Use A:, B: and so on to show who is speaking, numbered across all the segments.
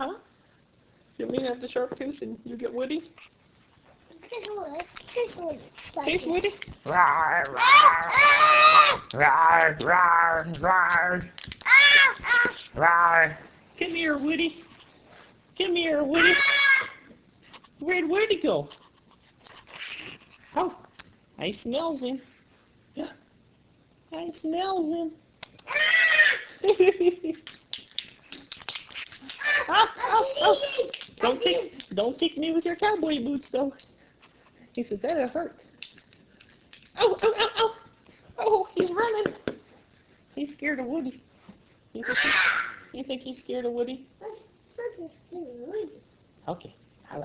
A: Uh-huh. You mean have the sharp tooth and you get Woody? Chase Woody? Rawr, rawr. Rawr, rawr, rawr. Rawr. Come here, Woody. Come here, Woody. Where'd Woody go? Oh, I smells him. I smells him. Don't kick me with your cowboy boots, though. He said that'll hurt. Oh, oh, oh, oh. Oh, he's running. He's scared of Woody. You think he's scared of Woody? Okay.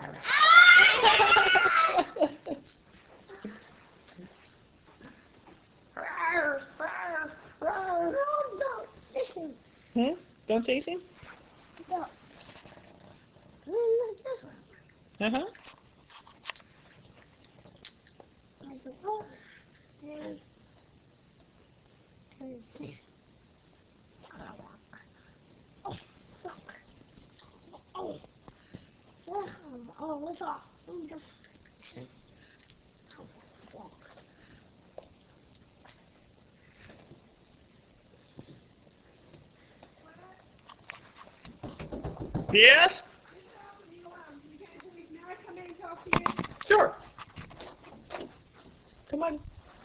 A: Hmm? Don't chase him? Uh-huh. Yes? Sure. Come on.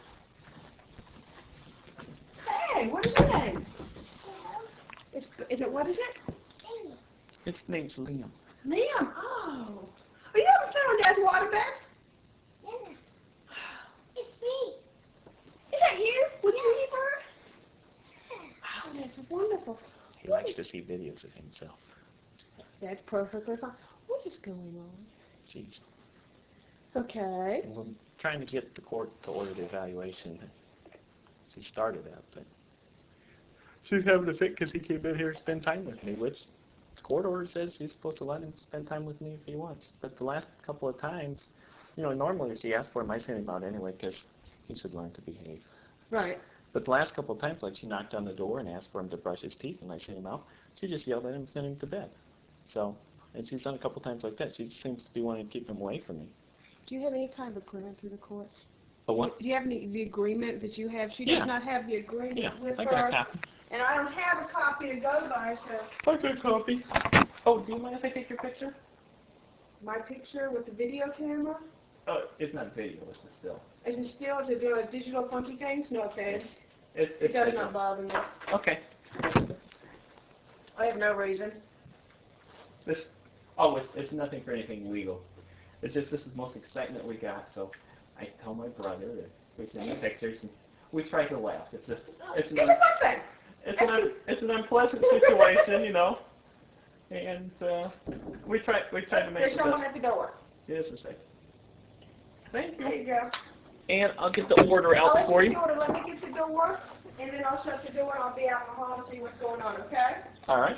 B: Hey, what is your name? Is it, what is it?
A: Its name's Liam.
B: Liam, oh. Are you ever found Dad's waterbed?
C: Yeah. It's me.
B: Is that you? With Tweety Bird? Oh, that's wonderful.
A: He likes to see videos of himself.
B: That's perfectly fine. What is going on?
A: Jeez.
B: Okay.
A: We're trying to get the court to order the evaluation that she started at, but she's having a fit because he came in here to spend time with me, which the court order says she's supposed to let him spend time with me if he wants. But the last couple of times, normally she asks for him, I send him out anyway because he should learn to behave.
B: Right.
A: But the last couple of times, like she knocked on the door and asked for him to brush his teeth and I sent him out, she just yelled at him and sent him to bed. So, and she's done a couple times like that. She seems to be wanting to keep him away from me.
B: Do you have any kind of agreement through the courts?
A: But what?
B: Do you have the agreement that you have? She
A: Yeah.
B: does not have the agreement with
A: I
B: her.
A: got a copy.
B: And I don't have a copy to go by, so.
A: I got a copy. Oh, do you mind if I take your picture?
B: My picture with the video camera?
A: Oh, it's not video, it's a still.
B: Is it still to do a digital funky things? No, thanks.
A: It
B: It does not bother me.
A: Okay.
B: I have no reason.
A: It's nothing for anything legal. It's just this is the most excitement we got, so I tell my brother that we send the pictures and we try to laugh. It's a
B: fun thing.
A: It's an unpleasant situation, and we try to make
B: There's
A: it
B: someone
A: best.
B: at the door.
A: Yes, a second. Thank
B: There
A: you.
B: you go.
A: And I'll get the order out
B: I'll
A: for
B: let
A: you.
B: Let me get the door, and then I'll shut the door, and I'll be out in the hall and see what's going on, okay?
A: All right.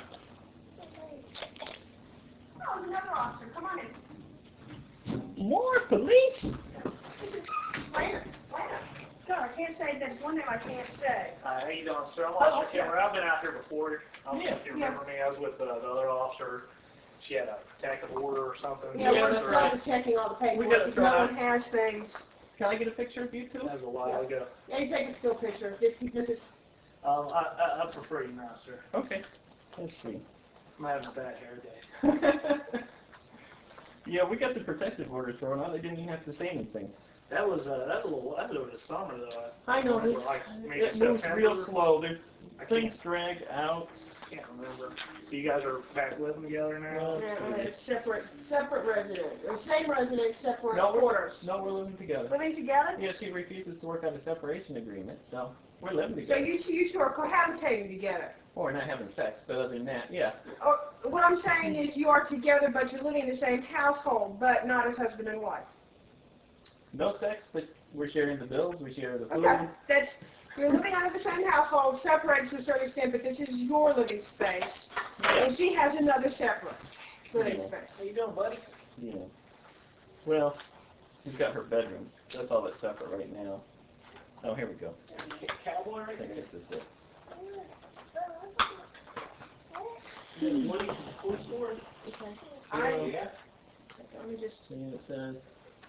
B: Oh, there's another officer. Come on in.
A: More police?
B: Later. No, I can't say that one name I can't say.
D: Hi, how you doing, sir? I'm Officer Kimmer. I've been out there before. I don't know if you
B: Yeah.
D: remember me. I was with the other officer. She had a protective order or something.
B: Yeah, we're
A: that's
B: just
A: right.
B: double checking all the
A: We
B: paperwork,
A: gotta
B: because
A: try
B: no
A: that.
B: one has things.
A: Can I get a picture of you two?
D: That was a while ago.
B: Yeah, you take a still picture. This is,
D: I prefer you now, sir.
A: Okay. Let's see.
D: I'm having a bad hair day.
A: Yeah, we got the protective order thrown out. They didn't even have to say anything.
D: That was over the summer though.
B: I know,
D: remember,
B: it's-
D: like maybe
A: It moves
D: September.
A: real slow.
D: I
A: Things drag out.
D: can't remember. So you guys are back living together now?
B: it's separate residence, or same residence, separate
A: No,
B: quarters.
A: we're living together.
B: Living together?
A: Yeah, she refuses to work out a separation agreement, so we're living
B: So
A: together.
B: you two are cohabitating together.
A: Or we're not having sex, but other than that, yeah.
B: Or, what I'm saying is you are together, but you're living in the same household, but not as husband and wife.
A: No sex, but we're sharing the bills, we share the food.
B: Okay, you're living under the same household, separated to a certain extent, but this is your living space, and she has another separate living
A: Yeah.
B: space.
D: How you doing, buddy?
A: Yeah. Well, she's got her bedroom. That's all that's separate right now. Oh, here we go.
D: Cowboy
A: I
D: right
A: think
D: there.
A: this is it. Money for store.
B: Okay.
A: Yeah.
B: Let me just.
A: And it says.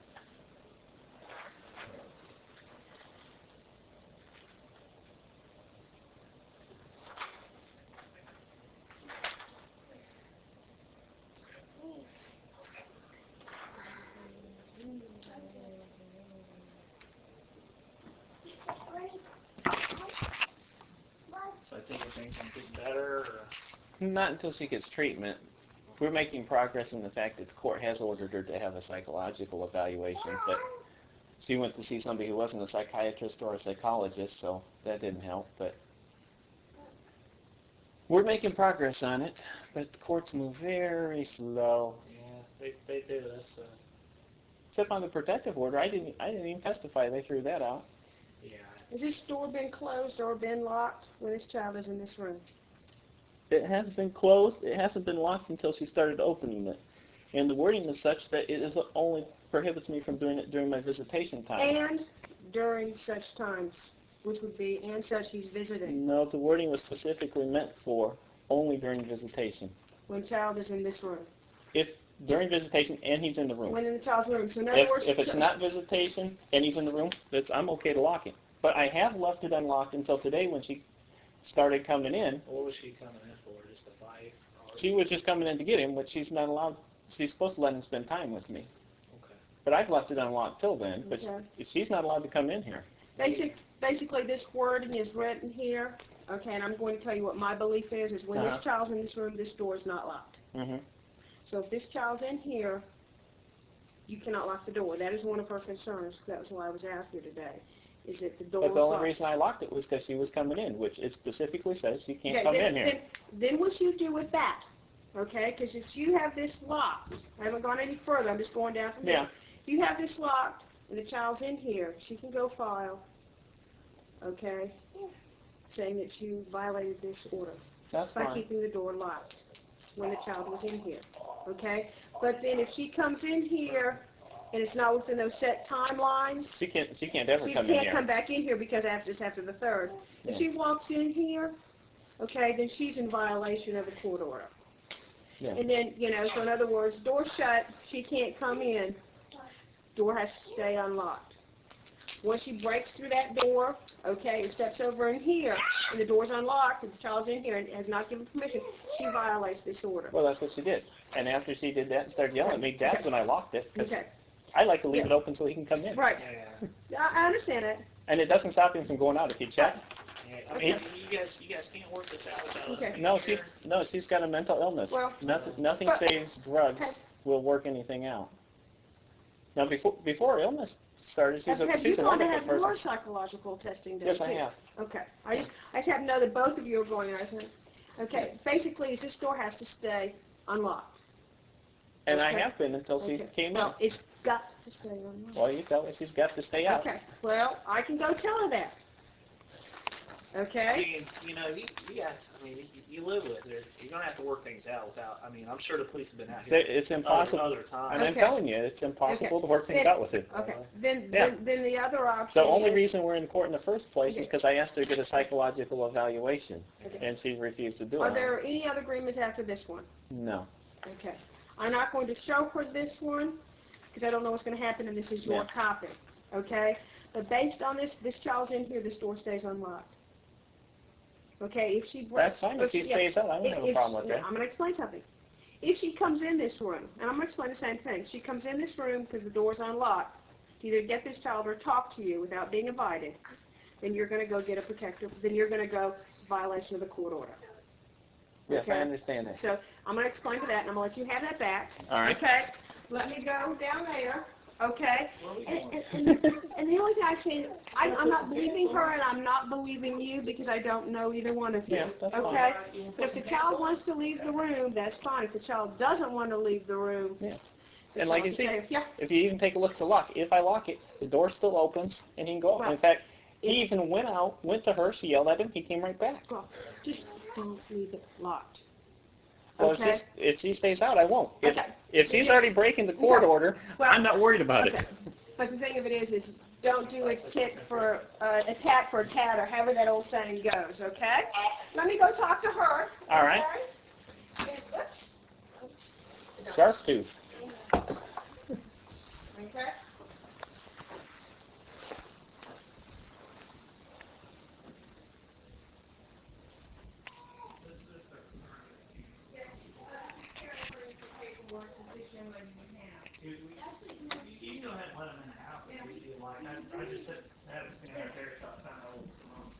D: So I think things can get better, or?
A: Not until she gets treatment. We're making progress in the fact that the court has ordered her to have a psychological evaluation, but she went to see somebody who wasn't a psychiatrist or a psychologist, so that didn't help. But we're making progress on it, but the courts move very slow.
D: Yeah, they do. That's
A: Except on the protective order, I didn't even testify. They threw that out.
D: yeah.
B: Has this door been closed or been locked when this child is in this room?
A: It has been closed. It hasn't been locked until she started opening it. And the wording is such that it is only prohibits me from doing it during my visitation time.
B: And during such times, which would be, and such he's visiting,
A: No, the wording was specifically meant for only during visitation.
B: when child is in this room.
A: If during visitation and he's in the room.
B: When in the child's room. So in other words,
A: If it's not visitation and he's in the room, I'm okay to lock it. But I have left it unlocked until today when she started coming in.
D: What was she coming in for? Just a fight? Or?
A: She was just coming in to get him, but she's not allowed. She's supposed to let him spend time with me.
D: Okay.
A: But I've left it unlocked till then. But
B: Okay.
A: she's not allowed to come in here.
B: Basically, this wording is written here, okay, and I'm going to tell you what my belief is when this child's in this room, this door is not locked.
A: Mm-hmm.
B: So if this child's in here, you cannot lock the door. That is one of her concerns. That was why I was out here today, is that the door
A: But
B: is
A: the only
B: locked.
A: reason I locked it was because she was coming in, which it specifically says she can't
B: Okay,
A: come in here.
B: Then what you do with that, okay, because if you have this locked, I haven't gone any further, I'm just going down from
A: Yeah.
B: there. If you have this locked and the child's in here, she can go file, okay, saying that you violated this order
A: That's
B: by
A: fine.
B: keeping the door locked when the child was in here, okay? But then if she comes in here and it's not within those set timelines,
A: She can't ever
B: she
A: come in
B: can't
A: here.
B: come back in here because it's after the 3rd. If
A: Yeah.
B: she walks in here, okay, then she's in violation of the court order.
A: Yeah.
B: And then, so in other words, door shut, she can't come in, door has to stay unlocked. Once she breaks through that door, okay, and steps over in here, and the door's unlocked, and the child's in here and has not given permission, she violates this order.
A: Well, that's what she did. And after she did that and started yelling at me, that's when I locked it. 'Cause
B: Okay,
A: I like to leave
B: Yeah.
A: it open so he can come in.
B: right.
D: Yeah.
B: I understand that.
A: And it doesn't stop him from going out if he checks.
D: Yeah. I
B: Okay.
D: mean, you guys can't work this out without us
B: Okay.
D: being
A: No,
D: here.
A: she's got a mental illness.
B: Well,
A: nothing
B: but-
A: saves drugs
B: Okay.
A: will work anything out. Now, before her illness started, she's
B: Have you
A: a
B: gone to
A: wonderful
B: have your
A: person.
B: psychological testing done
A: Yes,
B: too?
A: I have.
B: Okay. I just happen to know that both of you are going, and I said, okay, basically, this door has to stay unlocked.
A: And I
B: Okay.
A: have been until she
B: Okay.
A: came
B: Well,
A: in.
B: it's got to stay unlocked.
A: Well, you tell her she's got to stay out.
B: Okay. Well, I can go tell her that.
D: I
B: Okay?
D: mean, you guys, I mean, you live with her. You're going to have to work things out without, I mean, I'm sure the police have been out here
A: It's impossible.
D: other
A: And
D: times.
A: I'm
B: Okay.
A: telling you, it's impossible to work things
B: Then-
A: out with it.
B: Okay. Then
A: Yeah.
B: then the other option
A: The only
B: is,
A: reason we're in court in the first place is
B: Okay.
A: because I asked her to get a psychological evaluation,
B: Okay.
A: and she refused to do
B: are
A: it.
B: there any other agreements after this one?
A: No.
B: Okay. I'm not going to show her this one because I don't know what's going to happen, and this is your
A: Yeah.
B: copy. Okay? But based on this child's in here, this door stays unlocked. Okay? If she breaks,
A: That's fine. If she stays out, I don't have a problem with that.
B: I'm going to explain something. If she comes in this room, and I'm going to explain the same thing. She comes in this room because the door's unlocked to either get this child or talk to you without being invited, then you're going to go get a protector. Then you're going to go violation of the court order.
A: Yes, I
B: Okay.
A: understand that.
B: So I'm going to explain to that, and I'm going to let you have that back.
A: All right.
B: Okay? Let me go down there. Okay?
D: Where are we
B: And,
D: going?
B: and the only thing I can, I'm not believing her, and I'm not believing you because I don't know either one of you.
A: Yeah, that's fine.
B: Okay? But if the child wants to leave the room, that's fine. If the child doesn't want to leave the room,
A: Yeah.
B: the
A: And like
B: child
A: you
B: can
A: see,
B: stay. Yeah.
A: if you even take a look at the lock, if I lock it, the door still opens, and he can go out.
B: Well,
A: In fact, he even went to her, she yelled at him, he came right back.
B: Well, just don't leave it locked.
A: Well,
B: Okay.
A: if she stays out, I won't.
B: Okay.
A: If she's already breaking the court
B: Okay.
A: order,
B: Well,
A: I'm not worried about
B: Okay.
A: it.
B: But the thing of it is don't do a tit for a tat for a tat, or however that old saying goes. Okay? Let me go talk to her.
A: All right.
B: Okay?
A: Shark tooth.
B: Okay?
D: You can go ahead and let them in the house if you like. I just had to stand right there so I found out what's going on.